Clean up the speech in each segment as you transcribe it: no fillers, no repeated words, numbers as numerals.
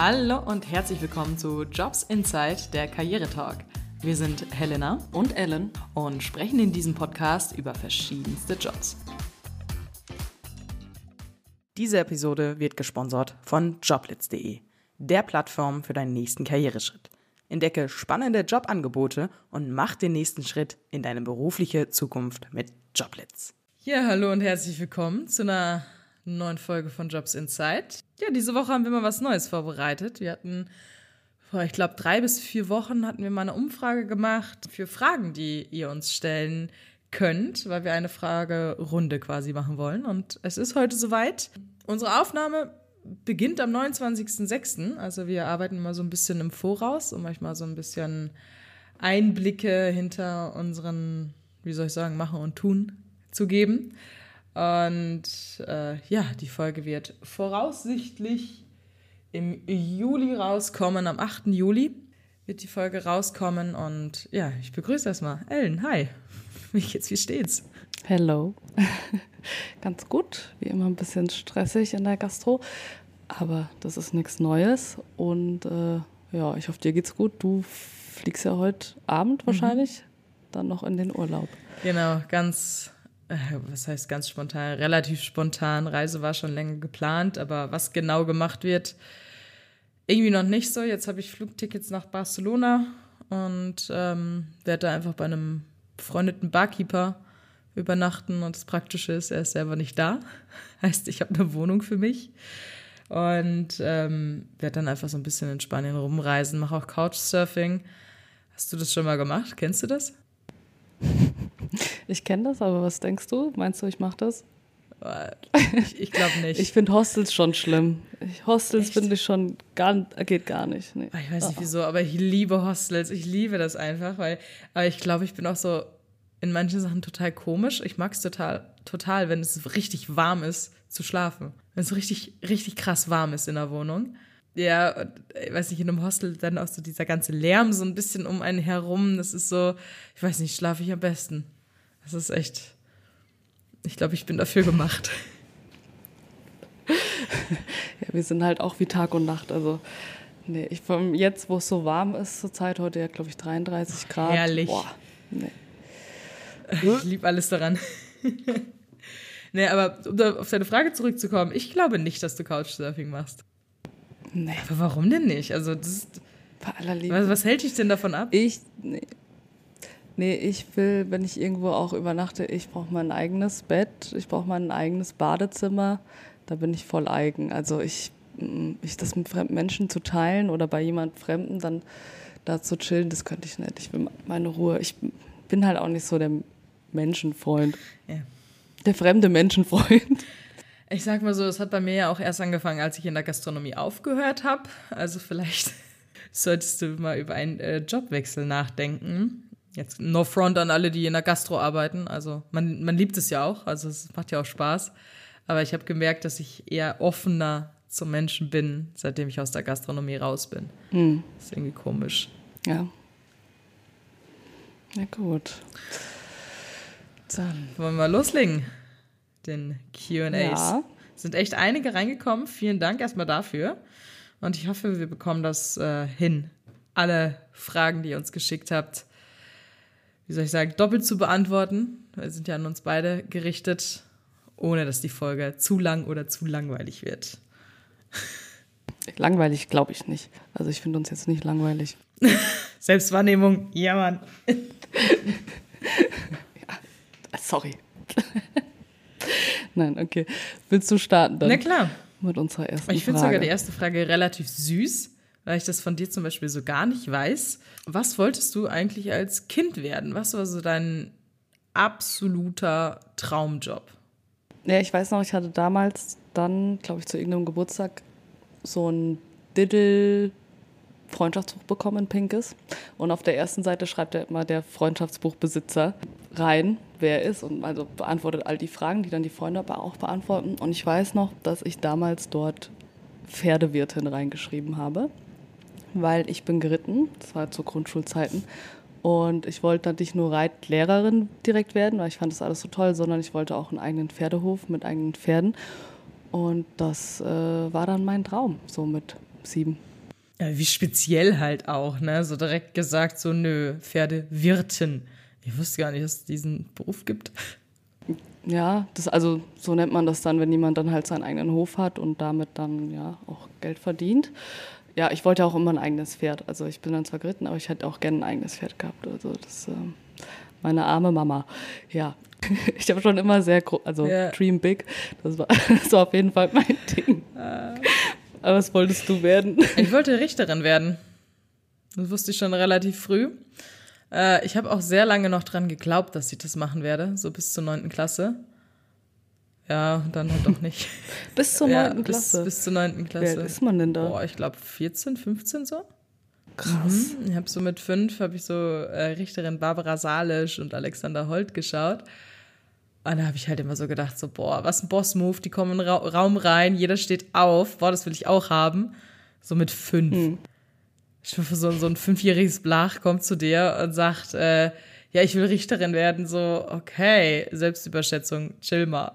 Hallo und herzlich willkommen zu Jobs Inside, der Karrieretalk. Wir sind Helena und Ellen und sprechen in diesem Podcast über verschiedenste Jobs. Diese Episode wird gesponsert von Joblitz.de, der Plattform für deinen nächsten Karriereschritt. Entdecke spannende Jobangebote und mach den nächsten Schritt in deine berufliche Zukunft mit Joblitz. Ja, hallo und herzlich willkommen zu einer neuen Folge von Jobs Inside. Ja, diese Woche haben wir mal was Neues vorbereitet. Wir hatten vor, ich glaube, 3 bis 4 Wochen hatten wir mal eine Umfrage gemacht für Fragen, die ihr uns stellen könnt, weil wir eine Fragerunde quasi machen wollen. Und es ist heute soweit. Unsere Aufnahme beginnt am 29.06. Also wir arbeiten immer so ein bisschen im Voraus, um euch mal so ein bisschen Einblicke hinter unseren, Machen und Tun zu geben. Und die Folge wird voraussichtlich im Juli rauskommen. Am 8. Juli wird die Folge rauskommen. Und ja, ich begrüße erstmal Ellen. Hi, wie geht's, wie steht's? Hello. Ganz gut, wie immer ein bisschen stressig in der Gastro, aber das ist nichts Neues. Und ich hoffe, dir geht's gut. Du fliegst ja heute Abend wahrscheinlich dann noch in den Urlaub. Genau, ganz spontan? Relativ spontan. Reise war schon länger geplant, aber was genau gemacht wird, irgendwie noch nicht so. Jetzt habe ich Flugtickets nach Barcelona und werde da einfach bei einem befreundeten Barkeeper übernachten. Und das Praktische ist, er ist selber nicht da. Heißt, ich habe eine Wohnung für mich und werde dann einfach so ein bisschen in Spanien rumreisen. Mache auch Couchsurfing. Hast du das schon mal gemacht? Kennst du das? Ich kenne das, aber was denkst du? Meinst du, ich mache das? Ich glaube nicht. Ich finde Hostels schon schlimm. Hostels finde ich schon geht gar nicht. Nee. Ich weiß nicht wieso, aber ich liebe Hostels. Ich liebe das einfach, aber ich glaube, ich bin auch so in manchen Sachen total komisch. Ich mag es total, wenn es richtig warm ist, zu schlafen. Wenn es so richtig, richtig krass warm ist in der Wohnung. Ja, ich weiß nicht, in einem Hostel dann auch so dieser ganze Lärm so ein bisschen um einen herum. Das ist so, ich weiß nicht, schlafe ich am besten. Das ist echt, ich glaube, ich bin dafür gemacht. Ja, wir sind halt auch wie Tag und Nacht. Also, nee, jetzt, wo es so warm ist zur Zeit, heute ja, glaube ich, 33 Grad. Herrlich. Boah, nee. Ich liebe alles daran. Nee, aber um da auf deine Frage zurückzukommen, ich glaube nicht, dass du Couchsurfing machst. Nee. Aber warum denn nicht? Also, das ist, bei aller Liebe. Was hält dich denn davon ab? Nee, ich will, wenn ich irgendwo auch übernachte, ich brauche mein eigenes Bett, ich brauche mein eigenes Badezimmer, da bin ich voll eigen. Also ich das mit fremden Menschen zu teilen oder bei jemand Fremden dann da zu chillen, das könnte ich nicht. Ich will meine Ruhe. Ich bin halt auch nicht so der Menschenfreund. Ja. Der fremde Menschenfreund. Ich sag mal so, es hat bei mir ja auch erst angefangen, als ich in der Gastronomie aufgehört habe. Also vielleicht solltest du mal über einen Jobwechsel nachdenken. Jetzt no front an alle, die in der Gastro arbeiten. Also man liebt es ja auch, also es macht ja auch Spaß. Aber ich habe gemerkt, dass ich eher offener zum Menschen bin, seitdem ich aus der Gastronomie raus bin. Das ist irgendwie komisch. Ja. Na gut. Dann wollen wir mal loslegen. Den Q&As. Ja. Sind echt einige reingekommen. Vielen Dank erstmal dafür. Und ich hoffe, wir bekommen das hin. Alle Fragen, die ihr uns geschickt habt, doppelt zu beantworten. Wir sind ja an uns beide gerichtet, ohne dass die Folge zu lang oder zu langweilig wird. Langweilig glaube ich nicht. Also ich finde uns jetzt nicht langweilig. Selbstwahrnehmung, ja Mann. Ja, sorry. Nein, okay. Willst du starten dann? Na klar. Mit unserer ersten Frage. Ich finde sogar die erste Frage relativ süß, weil ich das von dir zum Beispiel so gar nicht weiß. Was wolltest du eigentlich als Kind werden? Was war so dein absoluter Traumjob? Ja, ich weiß noch, ich hatte damals dann, glaube ich, zu irgendeinem Geburtstag so ein Diddle-Freundschaftsbuch bekommen in Pinkes. Und auf der ersten Seite schreibt er immer der Freundschaftsbuchbesitzer rein, wer er ist, und also beantwortet all die Fragen, die dann die Freunde aber auch beantworten. Und ich weiß noch, dass ich damals dort Pferdewirtin reingeschrieben habe, weil ich bin geritten, das war zu Grundschulzeiten, und ich wollte dann nicht nur Reitlehrerin direkt werden, weil ich fand das alles so toll, sondern ich wollte auch einen eigenen Pferdehof mit eigenen Pferden. Und das war dann mein Traum, so mit 7. Ja, wie speziell halt auch, ne? So direkt gesagt, so nö, Pferdewirtin. Ich wusste gar nicht, dass es diesen Beruf gibt. Ja, also so nennt man das dann, wenn jemand dann halt seinen eigenen Hof hat und damit dann ja auch Geld verdient. Ja, ich wollte ja auch immer ein eigenes Pferd. Also ich bin dann zwar geritten, aber ich hätte auch gerne ein eigenes Pferd gehabt. Also das meine arme Mama. Ja, ich habe schon immer Dream big. Das war auf jeden Fall mein Ding. Aber was wolltest du werden? Ich wollte Richterin werden. Das wusste ich schon relativ früh. Ich habe auch sehr lange noch dran geglaubt, dass ich das machen werde, so bis zur 9. Klasse. Ja, dann halt doch nicht. Bis zur 9. Klasse? Bis zur 9. Klasse. Wie alt ist man denn da? Boah, ich glaube 14, 15 so. Krass. Ich habe so mit 5 Richterin Barbara Salisch und Alexander Holt geschaut. Und da habe ich halt immer so gedacht, so boah, was ein Boss-Move, die kommen in den Raum rein, jeder steht auf, boah, das will ich auch haben. So mit 5. Ich hoffe, so ein 5-jähriges Blach kommt zu dir und sagt, ja, ich will Richterin werden. So, okay, Selbstüberschätzung, chill mal.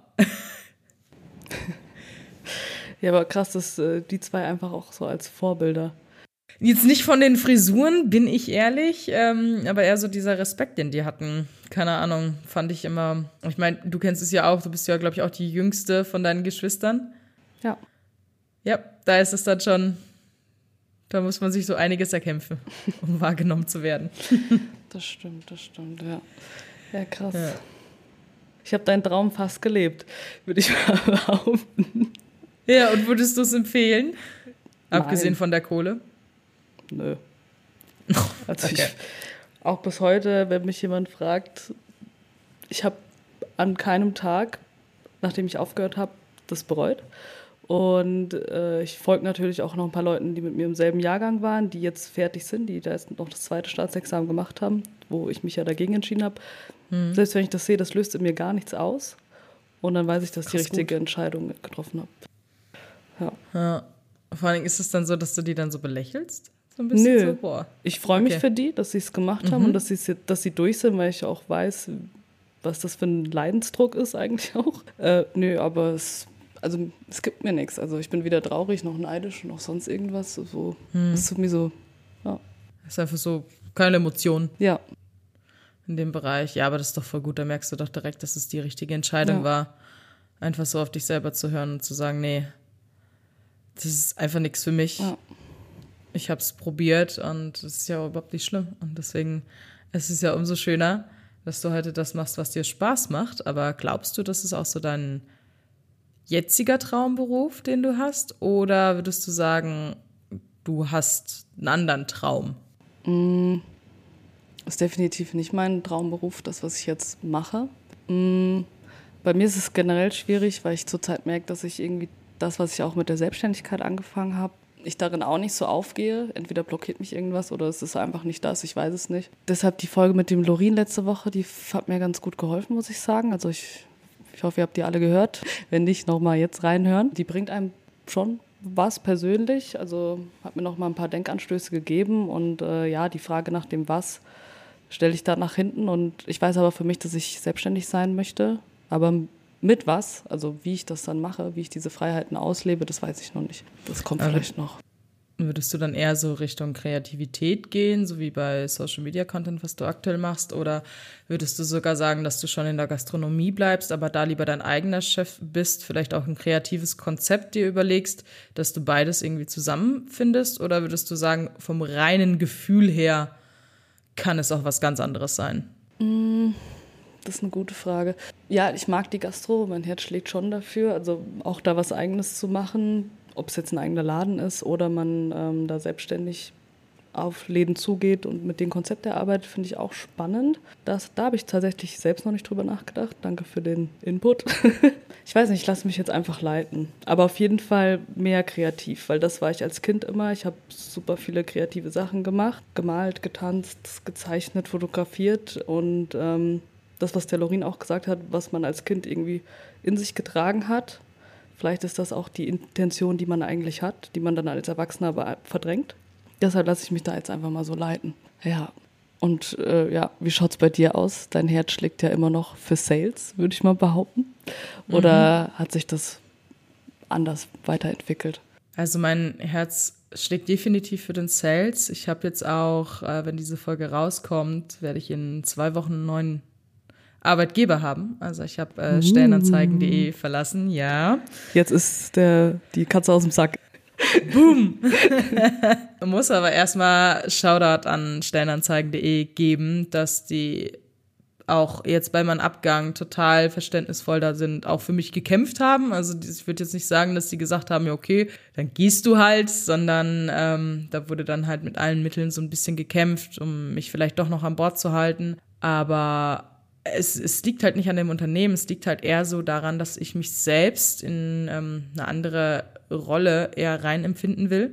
Ja, aber krass, dass die zwei einfach auch so als Vorbilder. Jetzt nicht von den Frisuren, bin ich ehrlich, aber eher so dieser Respekt, den die hatten. Keine Ahnung, fand ich immer. Ich meine, du kennst es ja auch, du bist ja, glaube ich, auch die Jüngste von deinen Geschwistern. Ja. Ja, da ist es dann schon, da muss man sich so einiges erkämpfen, um wahrgenommen zu werden. Das stimmt, ja. Ja, krass. Ja. Ich habe deinen Traum fast gelebt, würde ich mal behaupten. Ja, und würdest du es empfehlen? Nein. Abgesehen von der Kohle? Nö. Also Okay. auch bis heute, wenn mich jemand fragt, ich habe an keinem Tag, nachdem ich aufgehört habe, das bereut. Und ich folge natürlich auch noch ein paar Leuten, die mit mir im selben Jahrgang waren, die jetzt fertig sind, die da jetzt noch das 2. Staatsexamen gemacht haben, wo ich mich ja dagegen entschieden habe. Selbst wenn ich das sehe, das löst in mir gar nichts aus. Und dann weiß ich, dass ich die richtige Entscheidung getroffen habe. Ja. Vor allem ist es dann so, dass du die dann so belächelst? So ein bisschen. Nö, so? Boah. Ich freue mich für die, dass sie es gemacht haben und dass sie durch sind, weil ich auch weiß, was das für ein Leidensdruck ist eigentlich auch. Aber es gibt mir nichts. Also ich bin weder traurig, noch neidisch, noch sonst irgendwas. So, es tut mir so, ja. Das ist einfach so keine Emotion Ja. in dem Bereich. Ja, aber das ist doch voll gut. Da merkst du doch direkt, dass es die richtige Entscheidung war. Einfach so auf dich selber zu hören und zu sagen, nee, das ist einfach nichts für mich. Ja. Ich habe es probiert und es ist ja überhaupt nicht schlimm. Und deswegen ist es ja umso schöner, dass du heute das machst, was dir Spaß macht. Aber glaubst du, das ist auch so dein jetziger Traumberuf, den du hast? Oder würdest du sagen, du hast einen anderen Traum? Ist definitiv nicht mein Traumberuf, das, was ich jetzt mache. Bei mir ist es generell schwierig, weil ich zurzeit merke, dass ich irgendwie das, was ich auch mit der Selbstständigkeit angefangen habe, ich darin auch nicht so aufgehe. Entweder blockiert mich irgendwas oder es ist einfach nicht das, ich weiß es nicht. Deshalb die Folge mit dem Lorin letzte Woche, die hat mir ganz gut geholfen, muss ich sagen. Also ich hoffe, ihr habt die alle gehört. Wenn nicht, nochmal jetzt reinhören. Die bringt einem schon was persönlich. Also hat mir noch mal ein paar Denkanstöße gegeben. Und die Frage nach dem Was stelle ich da nach hinten. Und ich weiß aber für mich, dass ich selbstständig sein möchte. Aber mit was, also wie ich das dann mache, wie ich diese Freiheiten auslebe, das weiß ich noch nicht. Das kommt vielleicht noch. Würdest du dann eher so Richtung Kreativität gehen, so wie bei Social Media Content, was du aktuell machst? Oder würdest du sogar sagen, dass du schon in der Gastronomie bleibst, aber da lieber dein eigener Chef bist, vielleicht auch ein kreatives Konzept dir überlegst, dass du beides irgendwie zusammenfindest? Oder würdest du sagen, vom reinen Gefühl her kann es auch was ganz anderes sein? Das ist eine gute Frage. Ja, ich mag die Gastro, mein Herz schlägt schon dafür, also auch da was Eigenes zu machen, ob es jetzt ein eigener Laden ist oder man da selbstständig auf Läden zugeht und mit dem Konzept erarbeitet, finde ich auch spannend. Da habe ich tatsächlich selbst noch nicht drüber nachgedacht. Danke für den Input. Ich weiß nicht, ich lasse mich jetzt einfach leiten. Aber auf jeden Fall mehr kreativ, weil das war ich als Kind immer. Ich habe super viele kreative Sachen gemacht, gemalt, getanzt, gezeichnet, fotografiert und das, was der Lorin auch gesagt hat, was man als Kind irgendwie in sich getragen hat. Vielleicht ist das auch die Intention, die man eigentlich hat, die man dann als Erwachsener aber verdrängt. Deshalb lasse ich mich da jetzt einfach mal so leiten. Ja, und wie schaut es bei dir aus? Dein Herz schlägt ja immer noch für Sales, würde ich mal behaupten. Oder hat sich das anders weiterentwickelt? Also mein Herz schlägt definitiv für den Sales. Ich habe jetzt auch, wenn diese Folge rauskommt, werde ich in 2 Wochen einen neuen Arbeitgeber haben. Also ich habe Stellenanzeigen.de verlassen, ja. Jetzt ist die Katze aus dem Sack. Boom! Man muss aber erstmal Shoutout an Stellenanzeigen.de geben, dass die auch jetzt bei meinem Abgang total verständnisvoll da sind, auch für mich gekämpft haben. Also ich würde jetzt nicht sagen, dass die gesagt haben, ja okay, dann gehst du halt, sondern da wurde dann halt mit allen Mitteln so ein bisschen gekämpft, um mich vielleicht doch noch an Bord zu halten. Aber es liegt halt nicht an dem Unternehmen, es liegt halt eher so daran, dass ich mich selbst in eine andere Rolle eher rein empfinden will.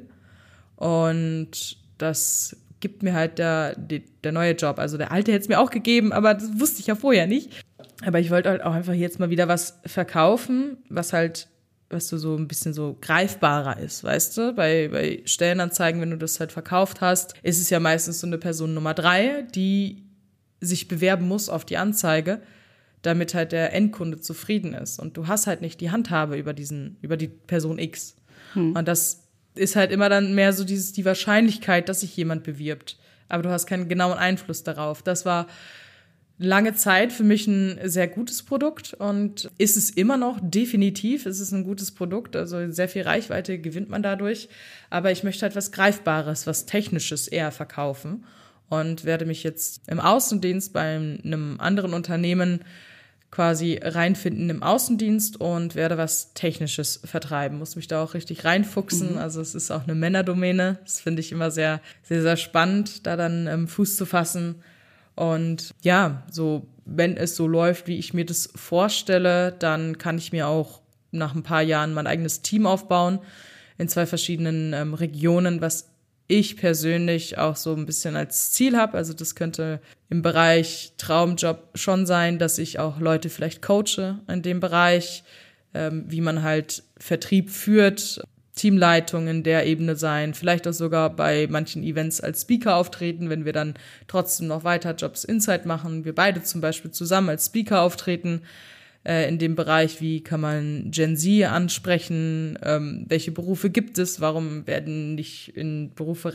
Und das gibt mir halt der neue Job. Also der alte hätte es mir auch gegeben, aber das wusste ich ja vorher nicht. Aber ich wollte halt auch einfach jetzt mal wieder was verkaufen, was so ein bisschen so greifbarer ist, weißt du? Bei Stellenanzeigen, wenn du das halt verkauft hast, ist es ja meistens so eine Person Nummer 3, die sich bewerben muss auf die Anzeige, damit halt der Endkunde zufrieden ist. Und du hast halt nicht die Handhabe über die Person X. Und das ist halt immer dann mehr so die Wahrscheinlichkeit, dass sich jemand bewirbt. Aber du hast keinen genauen Einfluss darauf. Das war lange Zeit für mich ein sehr gutes Produkt und ist es immer noch, definitiv. Es ist ein gutes Produkt, also sehr viel Reichweite gewinnt man dadurch. Aber ich möchte halt was Greifbares, was Technisches eher verkaufen und werde mich jetzt im Außendienst bei einem anderen Unternehmen quasi reinfinden im Außendienst und werde was Technisches vertreiben. Muss mich da auch richtig reinfuchsen. Also es ist auch eine Männerdomäne. Das finde ich immer sehr, sehr, sehr spannend, da dann Fuß zu fassen. Und ja, so wenn es so läuft, wie ich mir das vorstelle, dann kann ich mir auch nach ein paar Jahren mein eigenes Team aufbauen in 2 verschiedenen Regionen, was ich persönlich auch so ein bisschen als Ziel habe. Also das könnte im Bereich Traumjob schon sein, dass ich auch Leute vielleicht coache in dem Bereich, wie man halt Vertrieb führt, Teamleitung in der Ebene sein, vielleicht auch sogar bei manchen Events als Speaker auftreten, wenn wir dann trotzdem noch weiter Jobs Inside machen, wir beide zum Beispiel zusammen als Speaker auftreten, in dem Bereich, wie kann man Gen Z ansprechen, welche Berufe gibt es, warum werden nicht in Berufe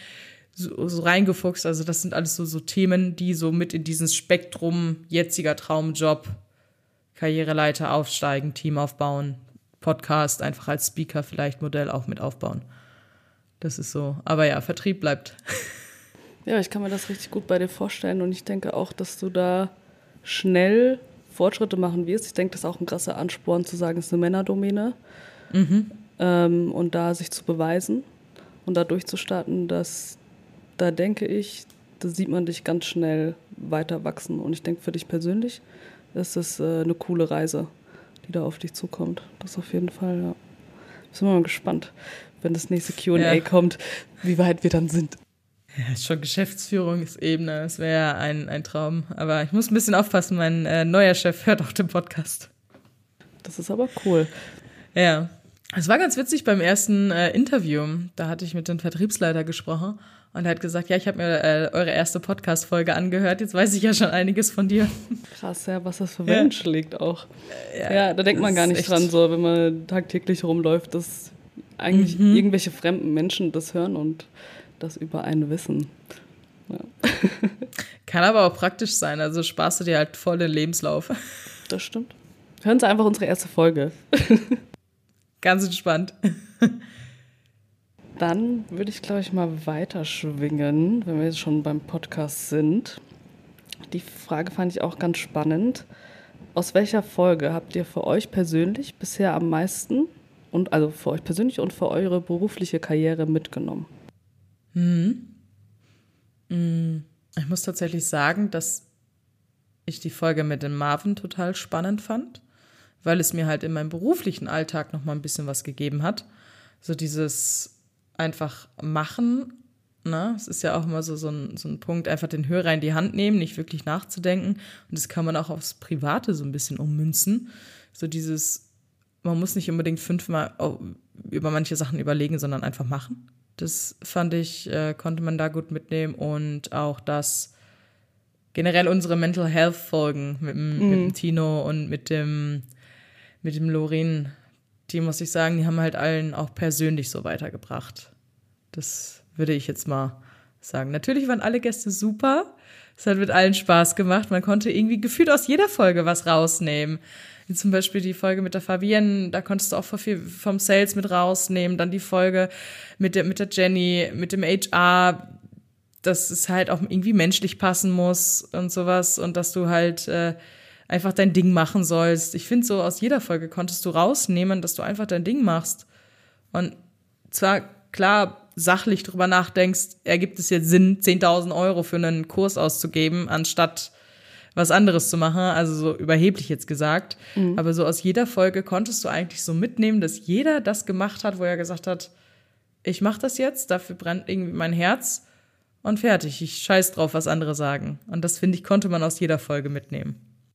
so reingefuchst, also das sind alles so Themen, die so mit in dieses Spektrum jetziger Traumjob, Karriereleiter aufsteigen, Team aufbauen, Podcast einfach als Speaker vielleicht Modell auch mit aufbauen. Das ist so, aber ja, Vertrieb bleibt. Ja, ich kann mir das richtig gut bei dir vorstellen und ich denke auch, dass du da schnell Fortschritte machen wirst. Ich denke, das ist auch ein krasser Ansporn zu sagen, es ist eine Männerdomäne. Und da sich zu beweisen und da durchzustarten, da denke ich, da sieht man dich ganz schnell weiter wachsen. Und ich denke, für dich persönlich ist es eine coole Reise, die da auf dich zukommt. Das auf jeden Fall, ja. Sind wir mal gespannt, wenn das nächste Q&A kommt, wie weit wir dann sind. Ja, ist schon Geschäftsführungsebene, das wäre ein Traum. Aber ich muss ein bisschen aufpassen, mein neuer Chef hört auch den Podcast. Das ist aber cool. Ja, es war ganz witzig beim ersten Interview. Da hatte ich mit dem Vertriebsleiter gesprochen und er hat gesagt, ja, ich habe mir eure erste Podcast-Folge angehört, jetzt weiß ich ja schon einiges von dir. Krass, ja, was das für Wellen schlägt auch. Ja, da denkt man gar nicht dran, so wenn man tagtäglich rumläuft, dass eigentlich irgendwelche fremden Menschen das hören und das über einen wissen. Ja. Kann aber auch praktisch sein, also sparst du dir halt voll den Lebenslauf. Das stimmt. Hören Sie einfach unsere erste Folge. Ganz entspannt. Dann würde ich, glaube ich, mal weiterschwingen, wenn wir jetzt schon beim Podcast sind. Die Frage fand ich auch ganz spannend. Aus welcher Folge habt ihr für euch persönlich bisher am meisten, also für euch persönlich und für eure berufliche Karriere mitgenommen? Ich muss tatsächlich sagen, dass ich die Folge mit dem Marvin total spannend fand, weil es mir halt in meinem beruflichen Alltag noch mal ein bisschen was gegeben hat. So dieses einfach machen, ne? Es ist ja auch immer so ein Punkt, einfach den Hörer in die Hand nehmen, nicht wirklich nachzudenken. Und das kann man auch aufs Private so ein bisschen ummünzen. So dieses, man muss nicht unbedingt 5-mal über manche Sachen überlegen, sondern einfach machen. Das fand ich, konnte man da gut mitnehmen und auch das generell unsere Mental Health Folgen mit dem Tino und mit dem Lorin, die muss ich sagen, die haben halt allen auch persönlich so weitergebracht. Das würde ich jetzt mal sagen. Natürlich waren alle Gäste super. Es hat mit allen Spaß gemacht. Man konnte irgendwie gefühlt aus jeder Folge was rausnehmen. Wie zum Beispiel die Folge mit der Fabienne, da konntest du auch viel vom Sales mit rausnehmen. Dann die Folge mit der Jenny, mit dem HR, dass es halt auch irgendwie menschlich passen muss und sowas. Und dass du halt einfach dein Ding machen sollst. Ich finde, so aus jeder Folge konntest du rausnehmen, dass du einfach dein Ding machst. Und zwar, klar, sachlich drüber nachdenkst, ergibt es jetzt Sinn, 10.000 Euro für einen Kurs auszugeben, anstatt was anderes zu machen, also so überheblich jetzt gesagt. Aber so aus jeder Folge konntest du eigentlich so mitnehmen, dass jeder das gemacht hat, wo er gesagt hat, ich mache das jetzt, dafür brennt irgendwie mein Herz und fertig, ich scheiß drauf, was andere sagen. Und das, finde ich, konnte man aus jeder Folge mitnehmen.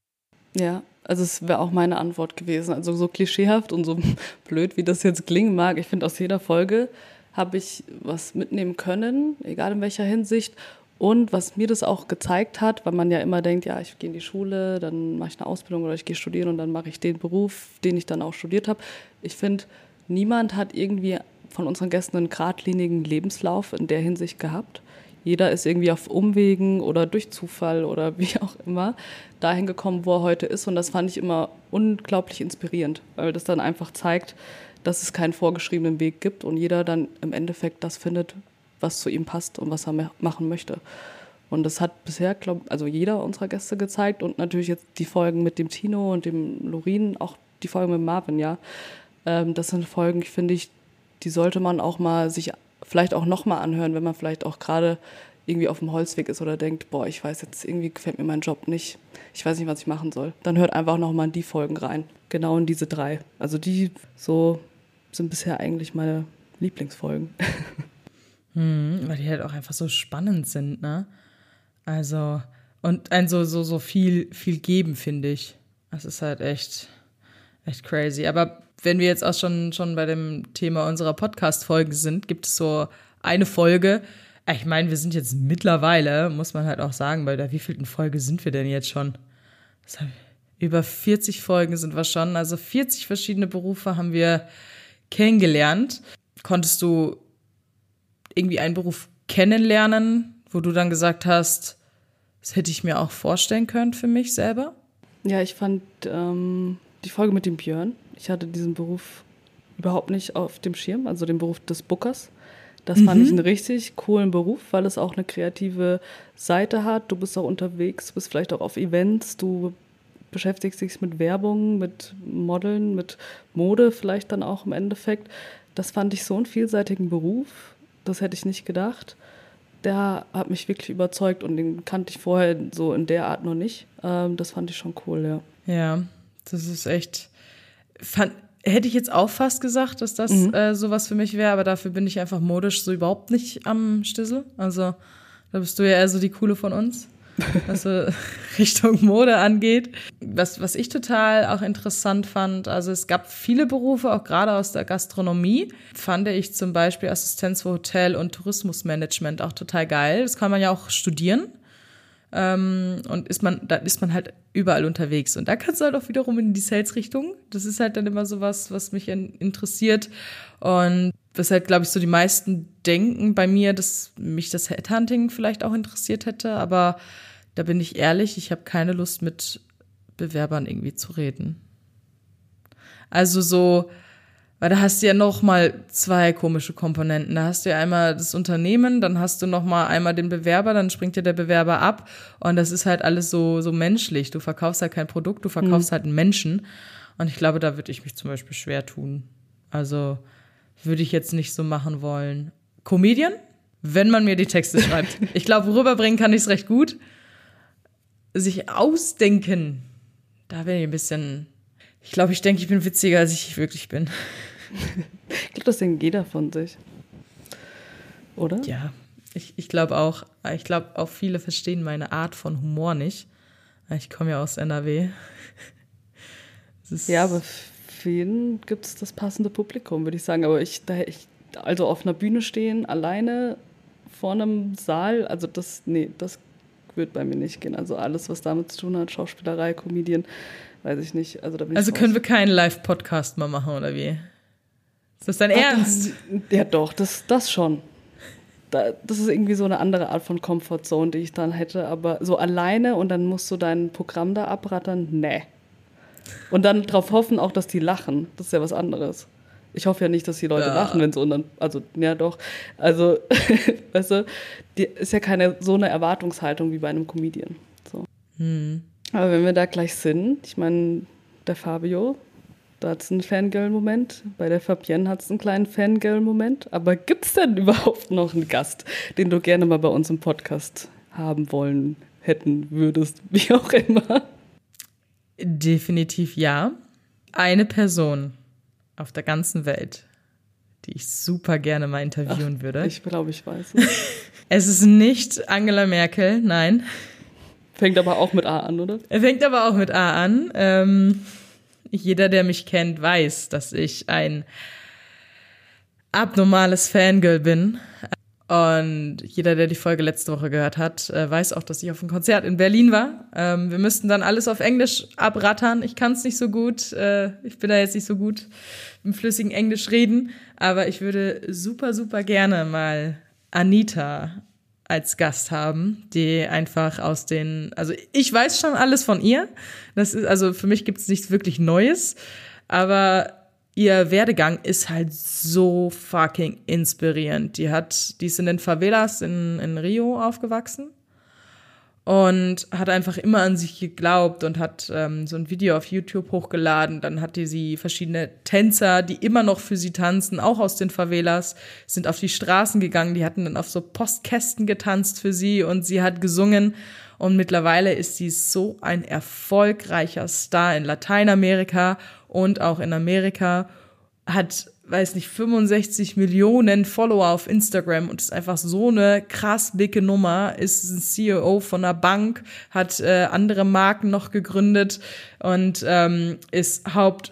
Ja, also es wäre auch meine Antwort gewesen. Also so klischeehaft und so blöd, wie das jetzt klingen mag, ich finde, aus jeder Folge habe ich was mitnehmen können, egal in welcher Hinsicht. Und was mir das auch gezeigt hat, weil man ja immer denkt, ja, ich gehe in die Schule, dann mache ich eine Ausbildung oder ich gehe studieren und dann mache ich den Beruf, den ich dann auch studiert habe. Ich finde, niemand hat irgendwie von unseren Gästen einen geradlinigen Lebenslauf in der Hinsicht gehabt. Jeder ist irgendwie auf Umwegen oder durch Zufall oder wie auch immer dahin gekommen, wo er heute ist. Und das fand ich immer unglaublich inspirierend, weil das dann einfach zeigt, dass es keinen vorgeschriebenen Weg gibt und jeder dann im Endeffekt das findet, was zu ihm passt und was er machen möchte. Und das hat bisher, also jeder unserer Gäste gezeigt und natürlich jetzt die Folgen mit dem Tino und dem Lorin, auch die Folgen mit Marvin, ja. Das sind Folgen, finde ich, die sollte man auch mal sich vielleicht auch nochmal anhören, wenn man vielleicht auch gerade irgendwie auf dem Holzweg ist oder denkt, boah, ich weiß jetzt, irgendwie gefällt mir mein Job nicht, ich weiß nicht, was ich machen soll. Dann hört einfach nochmal in die Folgen rein. Genau in diese 3. Also die so sind bisher eigentlich meine Lieblingsfolgen. Weil die halt auch einfach so spannend sind, ne? Also, und ein so viel geben, finde ich. Das ist halt echt crazy. Aber wenn wir jetzt auch schon bei dem Thema unserer Podcast-Folgen sind, gibt es so eine Folge. Ich meine, wir sind jetzt mittlerweile, muss man halt auch sagen, bei der wievielten Folge sind wir denn jetzt schon? Über 40 Folgen sind wir schon. Also 40 verschiedene Berufe haben wir kennengelernt. Konntest du irgendwie einen Beruf kennenlernen, wo du dann gesagt hast, das hätte ich mir auch vorstellen können für mich selber? Ja, ich fand die Folge mit dem Björn, ich hatte diesen Beruf überhaupt nicht auf dem Schirm, also den Beruf des Bookers. Das fand ich einen richtig coolen Beruf, weil es auch eine kreative Seite hat. Du bist auch unterwegs, bist vielleicht auch auf Events, du beschäftigst dich mit Werbung, mit Modeln, mit Mode vielleicht dann auch im Endeffekt. Das fand ich so einen vielseitigen Beruf, das hätte ich nicht gedacht. Der hat mich wirklich überzeugt und den kannte ich vorher so in der Art noch nicht. Das fand ich schon cool, ja. Ja, das ist echt... Hätte ich jetzt auch fast gesagt, dass das sowas für mich wäre, aber dafür bin ich einfach modisch so überhaupt nicht am Stissel. Also da bist du ja eher so die Coole von uns, was so Richtung Mode angeht. Was ich total auch interessant fand, also es gab viele Berufe, auch gerade aus der Gastronomie, fand ich zum Beispiel Assistenz für Hotel- und Tourismusmanagement auch total geil. Das kann man ja auch studieren. Und da ist man halt überall unterwegs. Und da kannst du halt auch wiederum in die Sales-Richtung. Das ist halt dann immer so was mich interessiert. Und was halt, glaube ich, so die meisten denken bei mir, dass mich das Headhunting vielleicht auch interessiert hätte. Aber da bin ich ehrlich, ich habe keine Lust, mit Bewerbern irgendwie zu reden. Also so, weil da hast du ja noch mal 2 komische Komponenten. Da hast du ja einmal das Unternehmen, dann hast du noch mal einmal den Bewerber, dann springt dir der Bewerber ab und das ist halt alles so menschlich. Du verkaufst halt kein Produkt, du verkaufst halt einen Menschen und ich glaube, da würde ich mich zum Beispiel schwer tun. Also würde ich jetzt nicht so machen wollen. Comedian, wenn man mir die Texte schreibt. Ich glaube, rüberbringen kann ich es recht gut. Sich ausdenken, da bin ich ein bisschen... Ich glaube, ich bin witziger, als ich wirklich bin. Ich glaube, das denkt jeder von sich. Oder? Ja, ich glaube auch. Ich glaube, auch viele verstehen meine Art von Humor nicht. Ich komme ja aus NRW. Ja, aber für jeden gibt es das passende Publikum, würde ich sagen. Aber also auf einer Bühne stehen, alleine vor einem Saal, also das wird bei mir nicht gehen. Also alles, was damit zu tun hat, Schauspielerei, Comedian, weiß ich nicht. Also, da bin Also ich können wir keinen Live-Podcast mal machen, oder wie? Ist das dein Ernst? Ja doch, das schon. Das ist irgendwie so eine andere Art von Comfortzone, die ich dann hätte. Aber so alleine und dann musst du dein Programm da abrattern, nee. Und dann darauf hoffen auch, dass die lachen. Das ist ja was anderes. Ich hoffe ja nicht, dass die Leute lachen, wenn sie also, ja doch. Also, weißt du, ist ja keine so eine Erwartungshaltung wie bei einem Comedian. So. Aber wenn wir da gleich sind, ich meine, der Fabio, da hat es einen Fangirl-Moment. Bei der Fabienne hat es einen kleinen Fangirl-Moment. Aber gibt es denn überhaupt noch einen Gast, den du gerne mal bei uns im Podcast haben wollen, hätten, würdest, wie auch immer? Definitiv ja. Eine Person auf der ganzen Welt, die ich super gerne mal interviewen würde. Ich glaube, ich weiß es. Es ist nicht Angela Merkel, nein. Fängt aber auch mit A an, oder? Er fängt aber auch mit A an. Jeder, der mich kennt, weiß, dass ich ein abnormales Fangirl bin. Und jeder, der die Folge letzte Woche gehört hat, weiß auch, dass ich auf einem Konzert in Berlin war. Wir müssten dann alles auf Englisch abrattern. Ich kann es nicht so gut. Ich bin da jetzt nicht so gut im flüssigen Englisch reden. Aber ich würde super, super gerne mal Anita als Gast haben, die einfach also ich weiß schon alles von ihr. Das ist, also für mich gibt es nichts wirklich Neues. Aber ihr Werdegang ist halt so fucking inspirierend. Die ist in den Favelas in Rio aufgewachsen und hat einfach immer an sich geglaubt und hat so ein Video auf YouTube hochgeladen. Dann hatte sie verschiedene Tänzer, die immer noch für sie tanzen, auch aus den Favelas, sind auf die Straßen gegangen. Die hatten dann auf so Postkästen getanzt für sie und sie hat gesungen. Und mittlerweile ist sie so ein erfolgreicher Star in Lateinamerika und auch in Amerika, hat, weiß nicht, 65 Millionen Follower auf Instagram und ist einfach so eine krass dicke Nummer, ist ein CEO von einer Bank, hat andere Marken noch gegründet und ist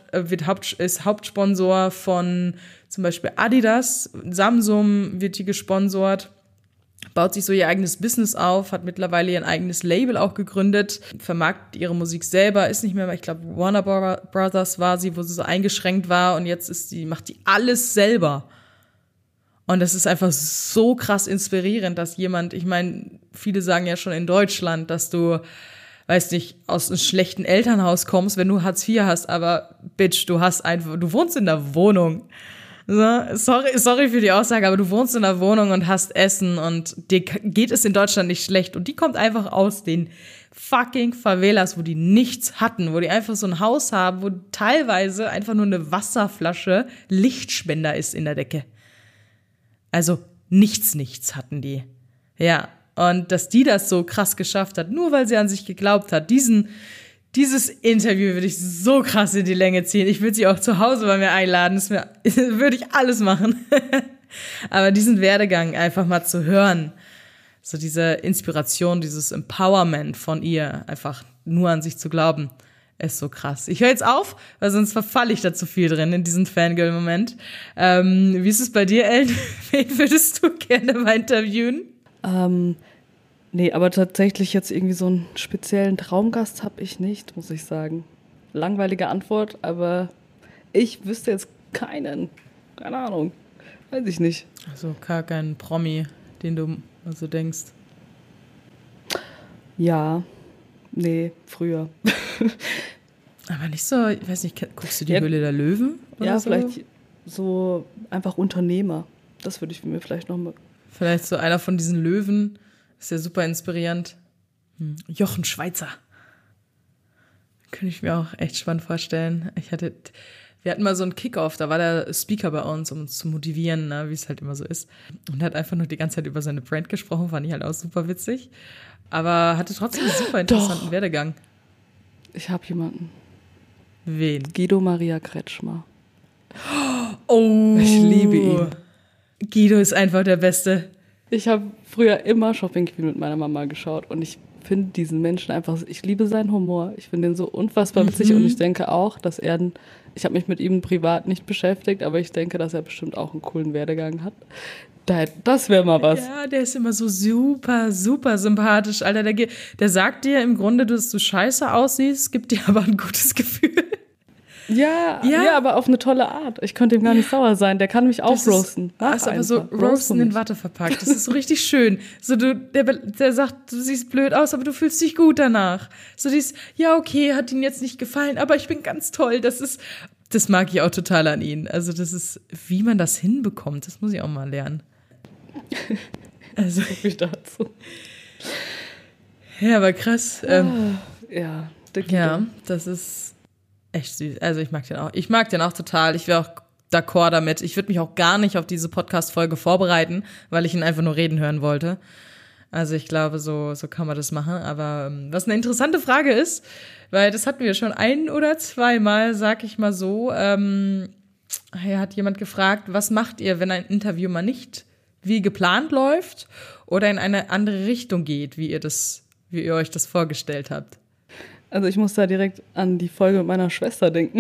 Hauptsponsor von zum Beispiel Adidas, Samsung wird die gesponsort. Baut sich so ihr eigenes Business auf, hat mittlerweile ihr eigenes Label auch gegründet, vermarktet ihre Musik selber, ist nicht mehr, ich glaube, Warner Brothers war sie, wo sie so eingeschränkt war und jetzt macht die alles selber. Und das ist einfach so krass inspirierend, dass ich meine, viele sagen ja schon in Deutschland, dass du, weiß nicht, aus einem schlechten Elternhaus kommst, wenn du Hartz IV hast, aber Bitch, du wohnst in der Wohnung. So, sorry für die Aussage, aber du wohnst in einer Wohnung und hast Essen und dir geht es in Deutschland nicht schlecht. Und die kommt einfach aus den fucking Favelas, wo die nichts hatten, wo die einfach so ein Haus haben, wo teilweise einfach nur eine Wasserflasche Lichtspender ist in der Decke. Also nichts hatten die. Ja, und dass die das so krass geschafft hat, nur weil sie an sich geglaubt hat, dieses Interview würde ich so krass in die Länge ziehen. Ich würde sie auch zu Hause bei mir einladen. Würde ich alles machen. Aber diesen Werdegang einfach mal zu hören, so diese Inspiration, dieses Empowerment von ihr, einfach nur an sich zu glauben, ist so krass. Ich höre jetzt auf, weil sonst verfalle ich da zu viel drin in diesem Fangirl-Moment. Wie ist es bei dir, Ellen? Wen würdest du gerne mal interviewen? Nee, aber tatsächlich jetzt irgendwie so einen speziellen Traumgast habe ich nicht, muss ich sagen. Langweilige Antwort, aber ich wüsste jetzt keinen. Keine Ahnung. Weiß ich nicht. Also gar kein Promi, den du also denkst. Ja, nee, früher. Aber nicht so, ich weiß nicht, guckst du die Höhle der Löwen? Oder ja, so? Vielleicht so einfach Unternehmer. Das würde ich mir vielleicht noch mal. Vielleicht so einer von diesen Löwen. Ist ja super inspirierend. Jochen Schweizer. Könnte ich mir auch echt spannend vorstellen. Wir hatten mal so einen Kick-Off, da war der Speaker bei uns, um uns zu motivieren, ne, wie es halt immer so ist. Und hat einfach nur die ganze Zeit über seine Brand gesprochen, fand ich halt auch super witzig. Aber hatte trotzdem einen super interessanten Werdegang. Ich habe jemanden. Wen? Guido Maria Kretschmer. Oh. Ich liebe ihn. Guido ist einfach der Beste. Ich habe früher immer Shopping Queen mit meiner Mama geschaut und ich finde diesen Menschen einfach, ich liebe seinen Humor. Ich finde ihn so unfassbar witzig und ich denke auch, dass ich habe mich mit ihm privat nicht beschäftigt, aber ich denke, dass er bestimmt auch einen coolen Werdegang hat. Das wäre mal was. Ja, der ist immer so super, super sympathisch, Alter. Der sagt dir im Grunde, dass du scheiße aussiehst, gibt dir aber ein gutes Gefühl. Ja, aber auf eine tolle Art. Ich könnte ihm gar nicht sauer sein. Der kann mich auch roasten. Das ist aber so roasten in Watte verpackt. Das ist so richtig schön. So der sagt, du siehst blöd aus, aber du fühlst dich gut danach. So dieses, ja okay, hat ihm jetzt nicht gefallen, aber ich bin ganz toll. Das mag ich auch total an ihn. Also das ist, wie man das hinbekommt, das muss ich auch mal lernen. Also ich dazu. Ja, aber krass. Ja, das ist echt süß. Also ich mag den auch. Ich mag den auch total. Ich wäre auch d'accord damit. Ich würde mich auch gar nicht auf diese Podcast-Folge vorbereiten, weil ich ihn einfach nur reden hören wollte. Also ich glaube, so kann man das machen. Aber was eine interessante Frage ist, weil das hatten wir schon 1 oder 2 Mal, sag ich mal so, hier hat jemand gefragt, was macht ihr, wenn ein Interview mal nicht wie geplant läuft oder in eine andere Richtung geht, wie ihr euch das vorgestellt habt? Also ich muss da direkt an die Folge mit meiner Schwester denken.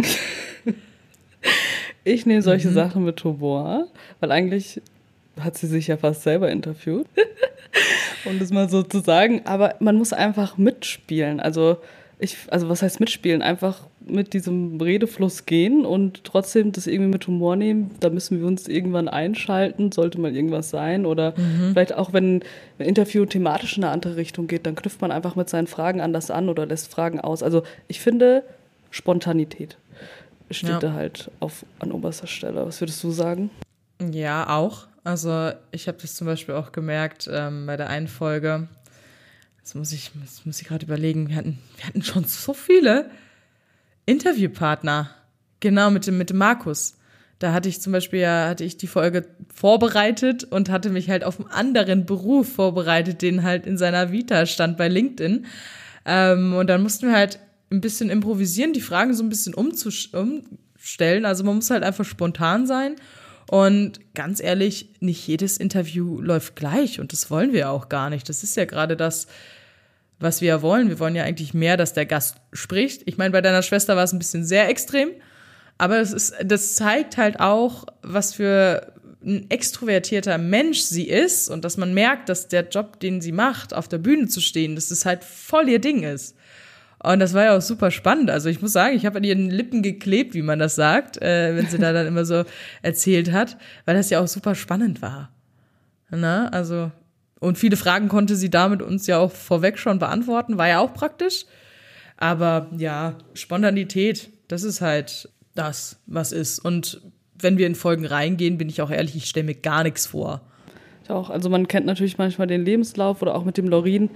Ich nehme solche Sachen mit Humor, weil eigentlich hat sie sich ja fast selber interviewt, um das mal so zu sagen. Aber man muss einfach mitspielen. Also was heißt mitspielen? Einfach mit diesem Redefluss gehen und trotzdem das irgendwie mit Humor nehmen. Da müssen wir uns irgendwann einschalten, sollte mal irgendwas sein. Oder vielleicht auch, wenn ein Interview thematisch in eine andere Richtung geht, dann knüpft man einfach mit seinen Fragen anders an oder lässt Fragen aus. Also ich finde, Spontanität steht da halt an oberster Stelle. Was würdest du sagen? Ja, auch. Also ich habe das zum Beispiel auch gemerkt bei der einen Folge. Das muss ich gerade überlegen. Wir hatten schon so viele Interviewpartner. Genau, mit dem Markus. Da hatte ich zum Beispiel die Folge vorbereitet und hatte mich halt auf einen anderen Beruf vorbereitet, den halt in seiner Vita stand bei LinkedIn. Und dann mussten wir halt ein bisschen improvisieren, die Fragen so ein bisschen umstellen. Also man muss halt einfach spontan sein. Und ganz ehrlich, nicht jedes Interview läuft gleich und das wollen wir auch gar nicht. Das ist ja gerade das, was wir ja wollen. Wir wollen ja eigentlich mehr, dass der Gast spricht. Ich meine, bei deiner Schwester war es ein bisschen sehr extrem, aber das zeigt halt auch, was für ein extrovertierter Mensch sie ist und dass man merkt, dass der Job, den sie macht, auf der Bühne zu stehen, dass das halt voll ihr Ding ist. Und das war ja auch super spannend. Also ich muss sagen, ich habe an ihren Lippen geklebt, wie man das sagt, wenn sie da dann immer so erzählt hat, weil das ja auch super spannend war. Na, also, und viele Fragen konnte sie damit uns ja auch vorweg schon beantworten, war ja auch praktisch. Aber ja, Spontanität, das ist halt das, was ist. Und wenn wir in Folgen reingehen, bin ich auch ehrlich, ich stelle mir gar nichts vor. Ich auch. Also man kennt natürlich manchmal den Lebenslauf oder auch mit dem Lorin,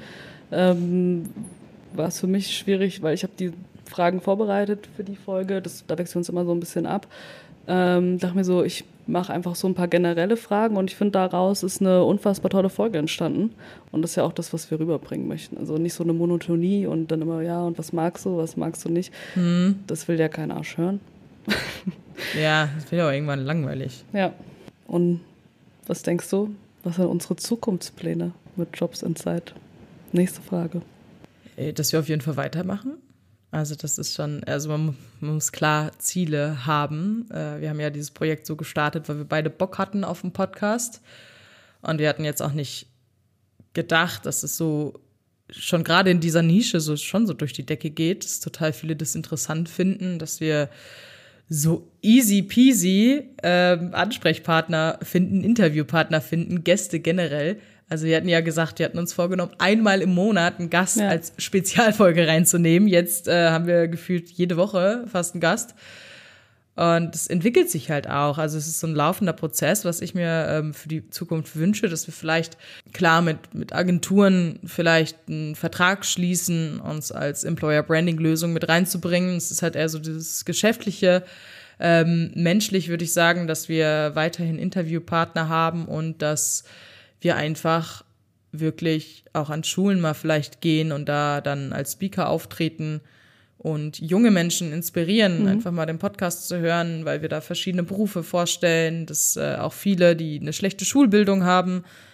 war es für mich schwierig, weil ich habe die Fragen vorbereitet für die Folge. Da wechseln wir uns immer so ein bisschen ab. Dachte mir so, ich mache einfach so ein paar generelle Fragen und ich finde, daraus ist eine unfassbar tolle Folge entstanden. Und das ist ja auch das, was wir rüberbringen möchten. Also nicht so eine Monotonie und dann immer, ja, und was magst du nicht. Das will ja kein Arsch hören. Ja, das wird ja auch irgendwann langweilig. Ja. Und was denkst du? Was sind unsere Zukunftspläne mit Jobs Inside? Nächste Frage. Dass wir auf jeden Fall weitermachen. Also das ist schon, also man muss klar Ziele haben. Wir haben ja dieses Projekt so gestartet, weil wir beide Bock hatten auf einen Podcast. Und wir hatten jetzt auch nicht gedacht, dass es so schon gerade in dieser Nische schon so durch die Decke geht, dass total viele das interessant finden, dass wir so easy peasy Ansprechpartner finden, Interviewpartner finden, Gäste generell. Also wir hatten ja gesagt, wir hatten uns vorgenommen, einmal im Monat einen Gast als Spezialfolge reinzunehmen. Jetzt haben wir gefühlt jede Woche fast einen Gast. Und es entwickelt sich halt auch. Also es ist so ein laufender Prozess, was ich mir für die Zukunft wünsche, dass wir vielleicht klar mit Agenturen vielleicht einen Vertrag schließen, uns als Employer-Branding-Lösung mit reinzubringen. Es ist halt eher so dieses Geschäftliche. Menschlich würde ich sagen, dass wir weiterhin Interviewpartner haben und dass wir einfach wirklich auch an Schulen mal vielleicht gehen und da dann als Speaker auftreten und junge Menschen inspirieren, einfach mal den Podcast zu hören, weil wir da verschiedene Berufe vorstellen, dass auch viele, die eine schlechte Schulbildung haben,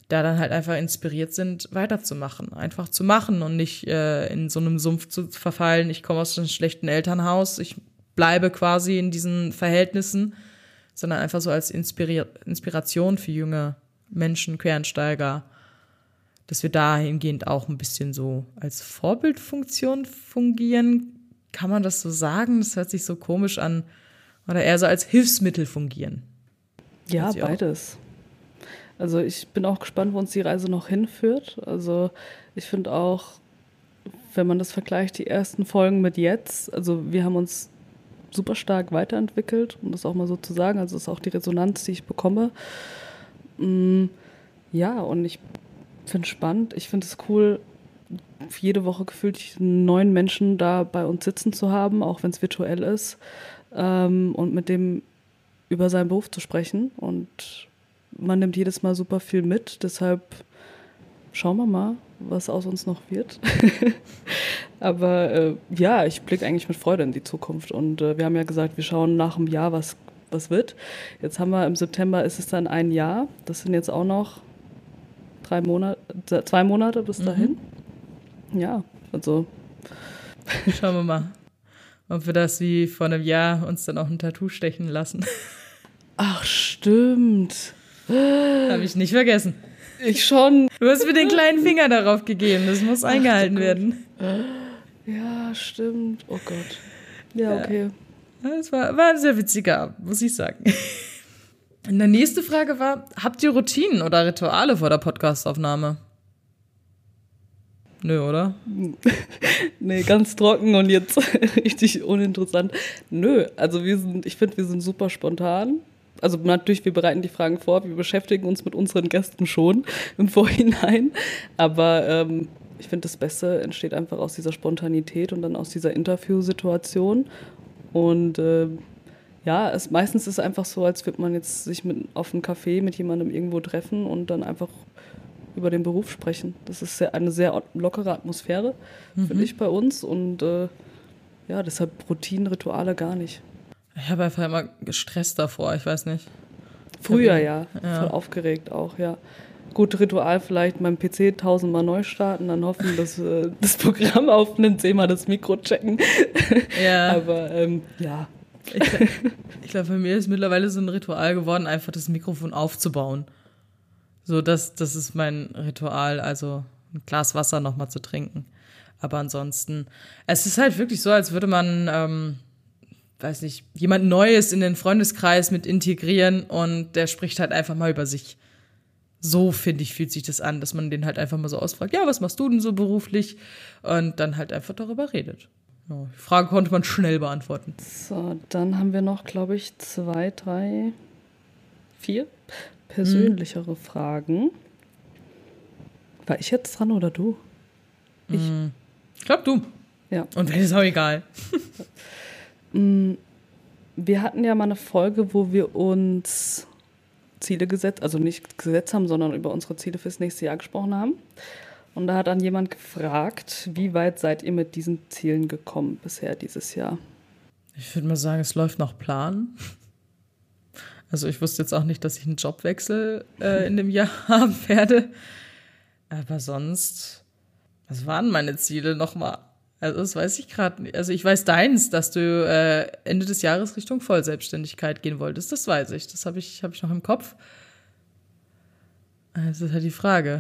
da dann halt einfach inspiriert sind, weiterzumachen, einfach zu machen und nicht in so einem Sumpf zu verfallen. Ich komme aus einem schlechten Elternhaus, ich bleibe quasi in diesen Verhältnissen, sondern einfach so als Inspiration für junge Menschen, Quereinsteiger, dass wir dahingehend auch ein bisschen so als Vorbildfunktion fungieren. Kann man das so sagen? Das hört sich so komisch an. Oder eher so als Hilfsmittel fungieren. Ja, beides. Also ich bin auch gespannt, wo uns die Reise noch hinführt. Also ich finde auch, wenn man das vergleicht, die ersten Folgen mit jetzt, also wir haben uns super stark weiterentwickelt, um das auch mal so zu sagen. Also das ist auch die Resonanz, die ich bekomme. Ja, und ich finde es spannend. Ich finde es cool, jede Woche gefühlt einen neuen Menschen da bei uns sitzen zu haben, auch wenn es virtuell ist, und mit dem über seinen Beruf zu sprechen. Und man nimmt jedes Mal super viel mit. Deshalb schauen wir mal, was aus uns noch wird. Aber ja, ich blicke eigentlich mit Freude in die Zukunft. Und wir haben ja gesagt, wir schauen nach einem Jahr, was wird. Jetzt haben wir im September, ist es dann ein Jahr. Das sind jetzt auch noch 2 Monate bis dahin. Ja, also. Schauen wir mal, ob wir das wie vor einem Jahr uns dann auch ein Tattoo stechen lassen. Ach, stimmt. Habe ich nicht vergessen. Ich schon. Du hast mir den kleinen Finger darauf gegeben. Das muss eingehalten werden. Ja, stimmt. Oh Gott. Ja, okay. Das war ein sehr witziger Abend, muss ich sagen. Und die nächste Frage war, habt ihr Routinen oder Rituale vor der Podcastaufnahme? Nö, oder? Nee, ganz trocken und jetzt richtig uninteressant. Nö, also ich finde, wir sind super spontan. Also natürlich, wir bereiten die Fragen vor, wir beschäftigen uns mit unseren Gästen schon im Vorhinein. Aber ich finde, das Beste entsteht einfach aus dieser Spontanität und dann aus dieser Interviewsituation. Und ja, meistens ist es einfach so, als würde man jetzt sich auf einen Café mit jemandem irgendwo treffen und dann einfach über den Beruf sprechen. Das ist eine sehr lockere Atmosphäre, finde ich, bei uns. Und ja, deshalb Routinen, Rituale gar nicht. Ich habe einfach immer gestresst davor, ich weiß nicht. Früher ja, voll aufgeregt auch, ja. Gut, Ritual vielleicht meinem PC 1000-mal neu starten, dann hoffen, dass das Programm aufnimmt, 10-mal das Mikro checken. Ja. Aber ja. Ich glaube, für mich ist mittlerweile so ein Ritual geworden, einfach das Mikrofon aufzubauen. So, das ist mein Ritual, also ein Glas Wasser nochmal zu trinken. Aber ansonsten, es ist halt wirklich so, als würde man, weiß nicht, jemand Neues in den Freundeskreis mit integrieren und der spricht halt einfach mal über sich. So, finde ich, fühlt sich das an, dass man den halt einfach mal so ausfragt, ja, was machst du denn so beruflich? Und dann halt einfach darüber redet. Ja, die Frage konnte man schnell beantworten. So, dann haben wir noch, glaube ich, 2, 3, 4 persönlichere Fragen. War ich jetzt dran oder du? Ich glaube, du. Ja. Und wenn, ist auch egal. Wir hatten ja mal eine Folge, wo wir uns Ziele gesetzt, also nicht gesetzt haben, sondern über unsere Ziele fürs nächste Jahr gesprochen haben. Und da hat dann jemand gefragt, wie weit seid ihr mit diesen Zielen gekommen bisher dieses Jahr? Ich würde mal sagen, es läuft nach Plan. Also ich wusste jetzt auch nicht, dass ich einen Jobwechsel in dem Jahr haben werde. Aber sonst, was waren meine Ziele nochmal? Also das weiß ich gerade nicht. Also ich weiß deins, dass du Ende des Jahres Richtung Vollselbstständigkeit gehen wolltest. Das weiß ich. Das hab ich noch im Kopf. Das ist halt die Frage.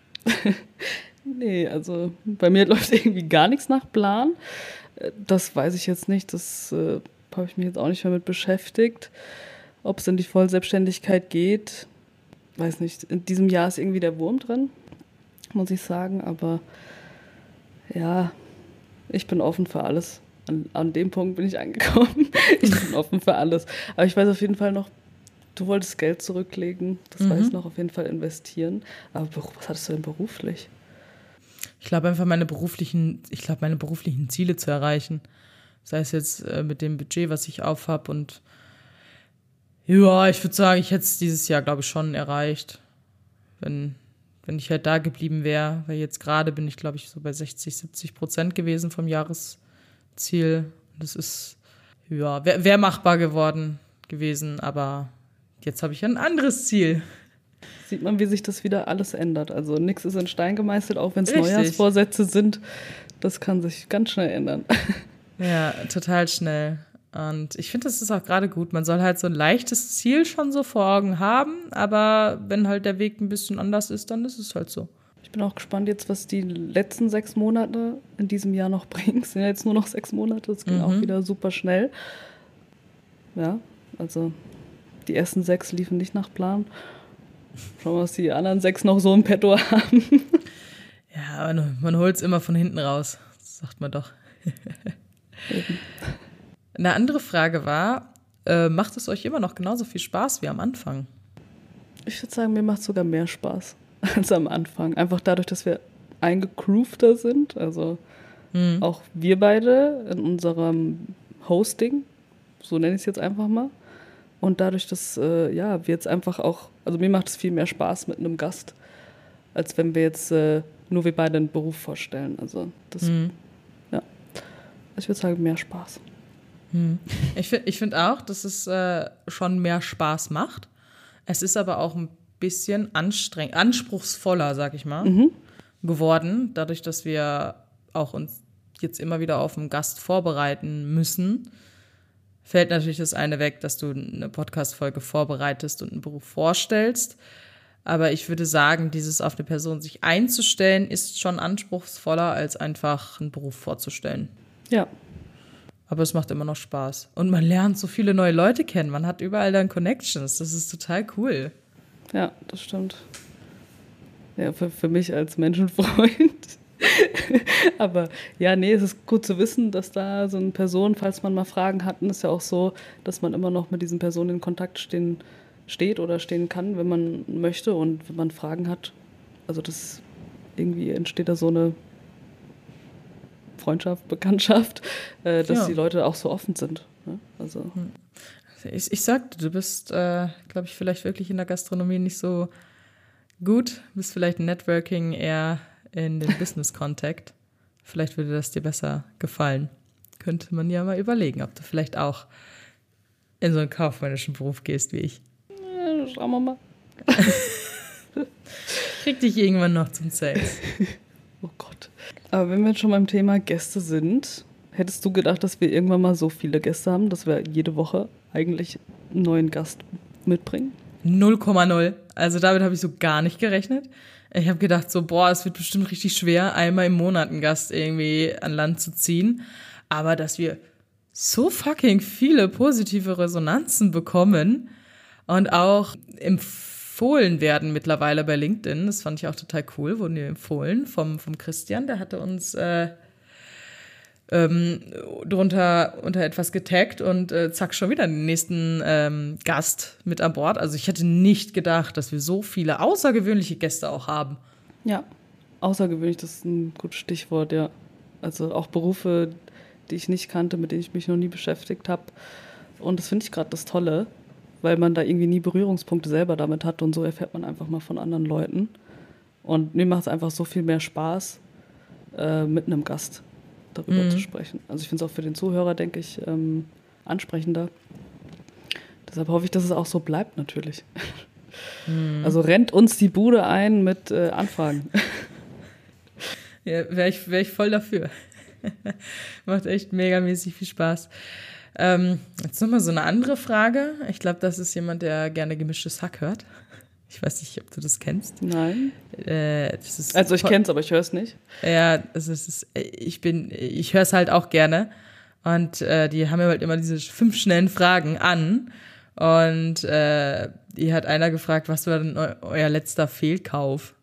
Nee, also bei mir läuft irgendwie gar nichts nach Plan. Das weiß ich jetzt nicht. Das habe ich mich jetzt auch nicht mehr mit beschäftigt. Ob es in die Vollselbstständigkeit geht, weiß nicht. In diesem Jahr ist irgendwie der Wurm drin, muss ich sagen. Aber ja, ich bin offen für alles. An dem Punkt bin ich angekommen. Ich bin offen für alles. Aber ich weiß auf jeden Fall noch, du wolltest Geld zurücklegen. Das weiß ich noch, auf jeden Fall investieren. Aber was hattest du denn beruflich? Ich glaube einfach meine beruflichen Ziele zu erreichen. Sei es jetzt mit dem Budget, was ich aufhab. Und ja, ich würde sagen, ich hätte es dieses Jahr, glaube ich, schon erreicht. Wenn ich halt da geblieben wäre. Weil jetzt gerade bin ich, glaube ich, so bei 60-70% gewesen vom Jahresziel. Das ist, wär machbar gewesen. Aber jetzt habe ich ein anderes Ziel. Sieht man, wie sich das wieder alles ändert. Also nichts ist in Stein gemeißelt, auch wenn es Richtig. Neujahrsvorsätze sind. Das kann sich ganz schnell ändern. Ja, total schnell. Und ich finde, das ist auch gerade gut. Man soll halt so ein leichtes Ziel schon so vor Augen haben, aber wenn halt der Weg ein bisschen anders ist, dann ist es halt so. Ich bin auch gespannt jetzt, was die letzten 6 Monate in diesem Jahr noch bringen. Es sind ja jetzt nur noch 6 Monate, das ging auch wieder super schnell. Ja, also die ersten 6 liefen nicht nach Plan. Schauen wir, was die anderen 6 noch so im Petto haben. Ja, aber man holt es immer von hinten raus, das sagt man doch. Eine andere Frage war, macht es euch immer noch genauso viel Spaß wie am Anfang? Ich würde sagen, mir macht es sogar mehr Spaß als am Anfang. Einfach dadurch, dass wir eingegroovter sind. Also auch wir beide in unserem Hosting, so nenne ich es jetzt einfach mal. Und dadurch, dass wir jetzt einfach auch, also mir macht es viel mehr Spaß mit einem Gast, als wenn wir jetzt nur wir beide einen Beruf vorstellen. Also das, ja, ich würde sagen, mehr Spaß. Ich finde auch, dass es schon mehr Spaß macht. Es ist aber auch ein bisschen anspruchsvoller, sag ich mal, geworden, dadurch, dass wir auch uns jetzt immer wieder auf einen Gast vorbereiten müssen. Fällt natürlich das eine weg, dass du eine Podcast-Folge vorbereitest und einen Beruf vorstellst. Aber ich würde sagen, dieses auf eine Person sich einzustellen, ist schon anspruchsvoller, als einfach einen Beruf vorzustellen. Ja. Aber es macht immer noch Spaß. Und man lernt so viele neue Leute kennen. Man hat überall dann Connections. Das ist total cool. Ja, das stimmt. Ja, für mich als Menschenfreund. Aber ja, nee, es ist gut zu wissen, dass da so eine Person, falls man mal Fragen hat, ist ja auch so, dass man immer noch mit diesen Personen in Kontakt steht oder stehen kann, wenn man möchte und wenn man Fragen hat. Also das irgendwie entsteht da so eine Freundschaft, Bekanntschaft, dass die Leute auch so offen sind. Ne? Also. Ich sagte, du bist, glaube ich, vielleicht wirklich in der Gastronomie nicht so gut, bist vielleicht Networking eher in den Business-Contact. Vielleicht würde das dir besser gefallen. Könnte man ja mal überlegen, ob du vielleicht auch in so einen kaufmännischen Beruf gehst wie ich. Ja, schauen wir mal. Krieg dich irgendwann noch zum Sales. Oh Gott. Aber wenn wir jetzt schon beim Thema Gäste sind, hättest du gedacht, dass wir irgendwann mal so viele Gäste haben, dass wir jede Woche eigentlich einen neuen Gast mitbringen? 0,0. Also damit habe ich so gar nicht gerechnet. Ich habe gedacht so, es wird bestimmt richtig schwer, einmal im Monat einen Gast irgendwie an Land zu ziehen. Aber dass wir so fucking viele positive Resonanzen bekommen und auch empfohlen werden mittlerweile bei LinkedIn, das fand ich auch total cool, wurden wir empfohlen vom Christian, der hatte uns drunter unter etwas getaggt und zack, schon wieder den nächsten Gast mit an Bord. Also ich hätte nicht gedacht, dass wir so viele außergewöhnliche Gäste auch haben. Ja, außergewöhnlich, das ist ein gutes Stichwort, ja. Also auch Berufe, die ich nicht kannte, mit denen ich mich noch nie beschäftigt habe. Und das finde ich gerade das Tolle, weil man da irgendwie nie Berührungspunkte selber damit hat und so erfährt man einfach mal von anderen Leuten. Und mir macht es einfach so viel mehr Spaß, mit einem Gast darüber zu sprechen. Also ich finde es auch für den Zuhörer, denke ich, ansprechender. Deshalb hoffe ich, dass es auch so bleibt natürlich. Also rennt uns die Bude ein mit Anfragen. Ja, wär ich voll dafür. Macht echt megamäßig viel Spaß. Jetzt nochmal so eine andere Frage. Ich glaube, das ist jemand, der gerne gemischtes Hack hört. Ich weiß nicht, ob du das kennst. Nein. Das ist also ich kenne es, aber ich höre es nicht. Ja, ich höre es halt auch gerne. Und die haben ja halt immer diese 5 schnellen Fragen an. Und die hat einer gefragt, was war denn euer letzter Fehlkauf?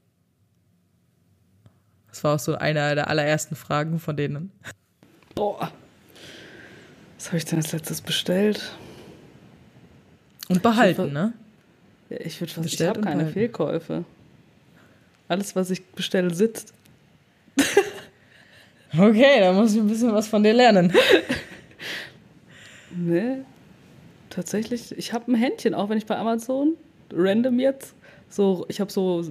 Das war auch so einer der allerersten Fragen von denen. Boah. Was habe ich denn als letztes bestellt? Und behalten, ne? Ja, ich habe keine Fehlkäufe. Alles, was ich bestelle, sitzt. Okay, da muss ich ein bisschen was von dir lernen. Nee, tatsächlich, ich habe ein Händchen, auch wenn ich bei Amazon, random jetzt, ich habe so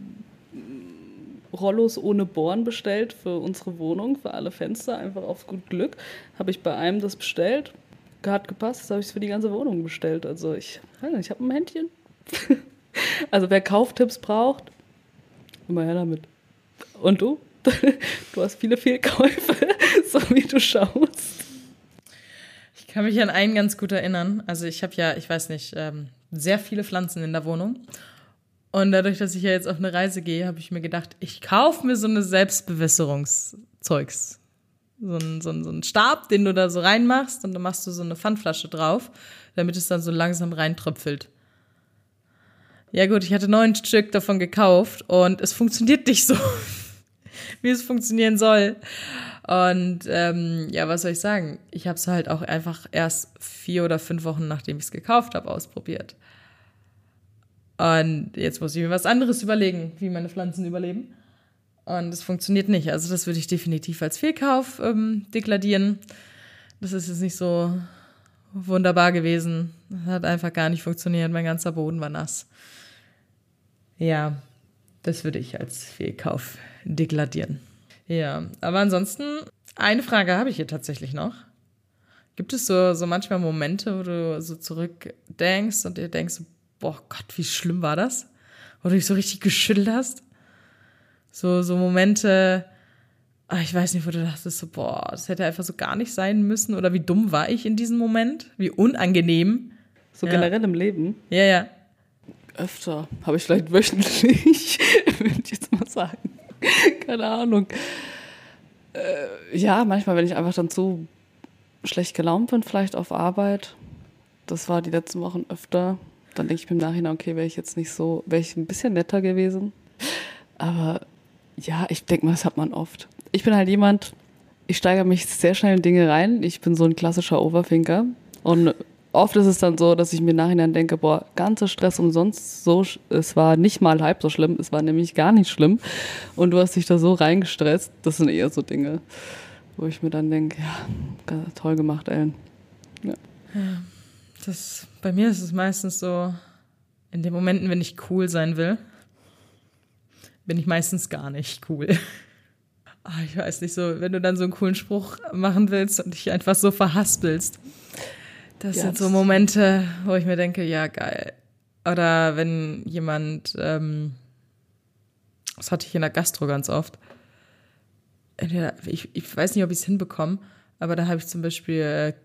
Rollos ohne Bohren bestellt für unsere Wohnung, für alle Fenster, einfach auf gut Glück. Habe ich bei einem das bestellt, hat gepasst, habe ich es für die ganze Wohnung bestellt. Also ich habe ein Händchen. Also wer Kauftipps braucht, immer her damit. Und du? Du hast viele Fehlkäufe, so wie du schaust. Ich kann mich an einen ganz gut erinnern. Also ich habe ja, ich weiß nicht, sehr viele Pflanzen in der Wohnung. Und dadurch, dass ich ja jetzt auf eine Reise gehe, habe ich mir gedacht, ich kaufe mir so eine Selbstbewässerungszeugs. So ein Stab, den du da so reinmachst und dann machst du so eine Pfandflasche drauf, damit es dann so langsam reintröpfelt. Ja gut, ich hatte 9 Stück davon gekauft und es funktioniert nicht so, wie es funktionieren soll. Und ja, was soll ich sagen? Ich habe es halt auch einfach erst 4 oder 5 Wochen, nachdem ich es gekauft habe, ausprobiert. Und jetzt muss ich mir was anderes überlegen, wie meine Pflanzen überleben. Und es funktioniert nicht. Also das würde ich definitiv als Fehlkauf deklarieren. Das ist jetzt nicht so wunderbar gewesen. Das hat einfach gar nicht funktioniert. Mein ganzer Boden war nass. Ja, das würde ich als Fehlkauf deklarieren. Ja, aber ansonsten, eine Frage habe ich hier tatsächlich noch. Gibt es so manchmal Momente, wo du so zurückdenkst und dir denkst, boah Gott, wie schlimm war das? Wo du dich so richtig geschüttelt hast? So Momente, ich weiß nicht, wo du dachtest, so, boah, das hätte einfach so gar nicht sein müssen. Oder wie dumm war ich in diesem Moment? Wie unangenehm. So generell im Leben? Ja. Öfter. Habe ich vielleicht wöchentlich, würde ich jetzt mal sagen. Keine Ahnung. Ja, manchmal, wenn ich einfach dann so schlecht gelaunt bin, vielleicht auf Arbeit. Das war die letzten Wochen öfter. Dann denke ich mir im Nachhinein, okay, wäre ich ein bisschen netter gewesen. Aber ja, ich denke mal, das hat man oft. Ich bin halt jemand, ich steigere mich sehr schnell in Dinge rein. Ich bin so ein klassischer Overthinker. Und oft ist es dann so, dass ich mir im Nachhinein denke, boah, ganzer Stress umsonst. Es war nicht mal halb so schlimm, es war nämlich gar nicht schlimm. Und du hast dich da so reingestresst. Das sind eher so Dinge, wo ich mir dann denke, ja, toll gemacht, Ellen. Ja. Bei mir ist es meistens so, in den Momenten, wenn ich cool sein will, bin ich meistens gar nicht cool. Ich weiß nicht, so, wenn du dann so einen coolen Spruch machen willst und dich einfach so verhaspelst. Das sind so Momente, wo ich mir denke, ja, geil. Oder wenn jemand, das hatte ich in der Gastro ganz oft, ich weiß nicht, ob ich es hinbekomme, aber da habe ich zum Beispiel,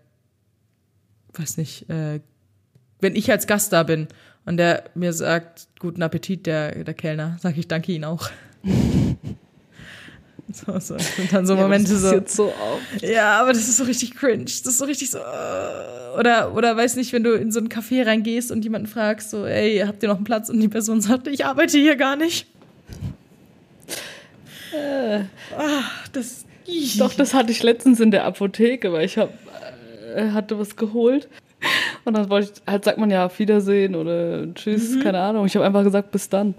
wenn ich als Gast da bin und der mir sagt, guten Appetit, der Kellner, sage ich, danke Ihnen auch. Das sind dann so Momente das passiert so oft. Ja, aber das ist so richtig cringe. Das ist so richtig so. Oder weiß nicht, wenn du in so ein Café reingehst und jemanden fragst, so, ey, habt ihr noch einen Platz? Und die Person sagt, ich arbeite hier gar nicht. Doch, das hatte ich letztens in der Apotheke, weil ich hatte was geholt. Und dann wollte ich, halt sagt man ja auf Wiedersehen oder Tschüss, keine Ahnung. Ich habe einfach gesagt, bis dann.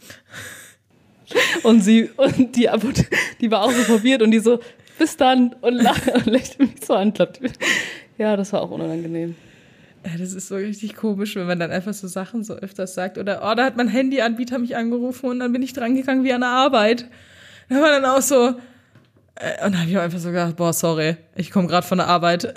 Und die war auch so verwirrt und die so, bis dann, und lächelte mich so an. Ja, das war auch unangenehm. Ja, das ist so richtig komisch, wenn man dann einfach so Sachen so öfters sagt. Oder, da hat mein Handyanbieter mich angerufen und dann bin ich drangegangen wie an der Arbeit. Da war dann auch so, und da habe ich auch einfach so gedacht, boah, sorry, ich komme gerade von der Arbeit.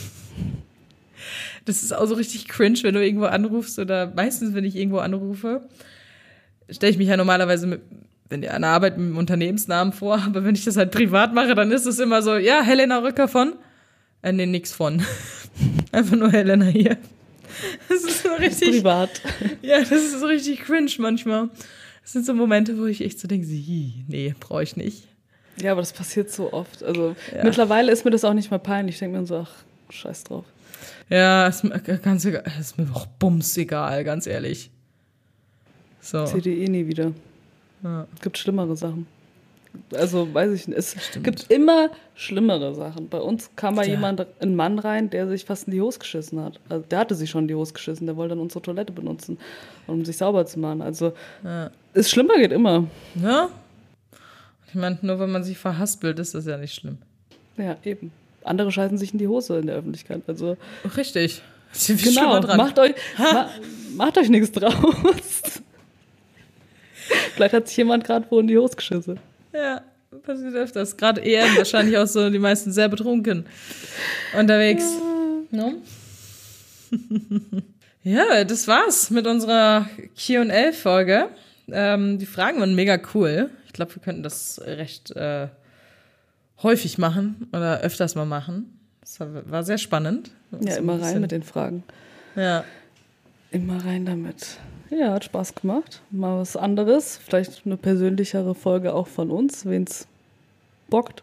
Das ist auch so richtig cringe, wenn du irgendwo anrufst oder meistens, wenn ich irgendwo anrufe, stelle ich mich ja normalerweise wenn die an der Arbeit mit dem Unternehmensnamen vor, aber wenn ich das halt privat mache, dann ist es immer so, ja, Helena Rücker von? Nee, nix von. Einfach nur Helena hier. Das ist so richtig. Privat. Ja, das ist so richtig cringe manchmal. Das sind so Momente, wo ich echt so denke, nee, brauche ich nicht. Ja, aber das passiert so oft. Also mittlerweile ist mir das auch nicht mehr peinlich. Ich denke mir so, ach, scheiß drauf. Ja, ist mir ganz egal. Ist mir auch bums egal, ganz ehrlich. So. Seht ihr nie wieder. Ja. Gibt schlimmere Sachen. Also, weiß ich nicht. Es gibt immer schlimmere Sachen. Bei uns kam mal ein Mann rein, der sich fast in die Hose geschissen hat. Also, der hatte sich schon in die Hose geschissen. Der wollte dann unsere Toilette benutzen, um sich sauber zu machen. Also, es schlimmer geht immer. Ja? Ich meine, nur wenn man sich verhaspelt, ist das ja nicht schlimm. Ja, eben. Andere scheißen sich in die Hose in der Öffentlichkeit. Also, richtig. Genau, dran. Macht euch nichts draus. Vielleicht hat sich jemand gerade wo in die Hose geschissen. Ja, passiert öfters. Gerade wahrscheinlich auch so die meisten sehr betrunken unterwegs. No? Ja, das war's mit unserer Q&A-Folge. Die Fragen waren mega cool. Ich glaube, wir könnten das recht häufig machen oder öfters mal machen. Das war sehr spannend. Ja, immer rein mit den Fragen. Ja. Immer rein damit. Ja, hat Spaß gemacht. Mal was anderes. Vielleicht eine persönlichere Folge auch von uns, wen's bockt.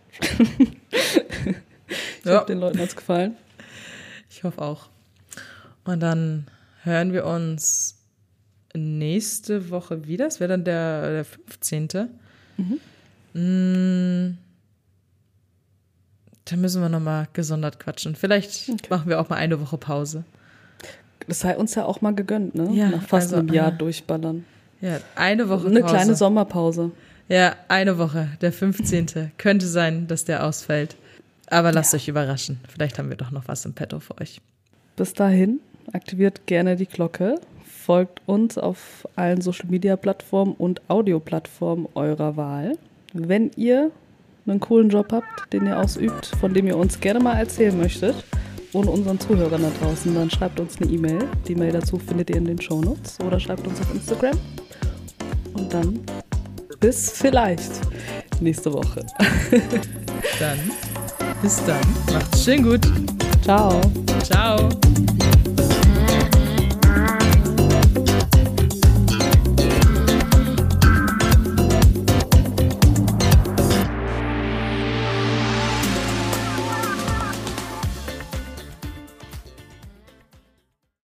Ich hoffe, den Leuten hat's gefallen. Ich hoffe auch. Und dann hören wir uns nächste Woche wieder. Das wäre dann der 15. Dann müssen wir nochmal gesondert quatschen. Vielleicht machen wir auch mal eine Woche Pause. Das sei uns ja auch mal gegönnt, ne? Ja, nach fast einem Jahr durchballern. Ja, eine Woche Eine Pause. kleine Sommerpause. Ja, eine Woche, der 15. Könnte sein, dass der ausfällt. Aber lasst euch überraschen. Vielleicht haben wir doch noch was im Petto für euch. Bis dahin, aktiviert gerne die Glocke. Folgt uns auf allen Social-Media-Plattformen und Audio-Plattformen eurer Wahl. Wenn ihr einen coolen Job habt, den ihr ausübt, von dem ihr uns gerne mal erzählen möchtet und unseren Zuhörern da draußen, dann schreibt uns eine E-Mail. Die Mail dazu findet ihr in den Shownotes oder schreibt uns auf Instagram. Und dann bis vielleicht nächste Woche. Bis dann. Macht's schön gut. Ciao. Ciao.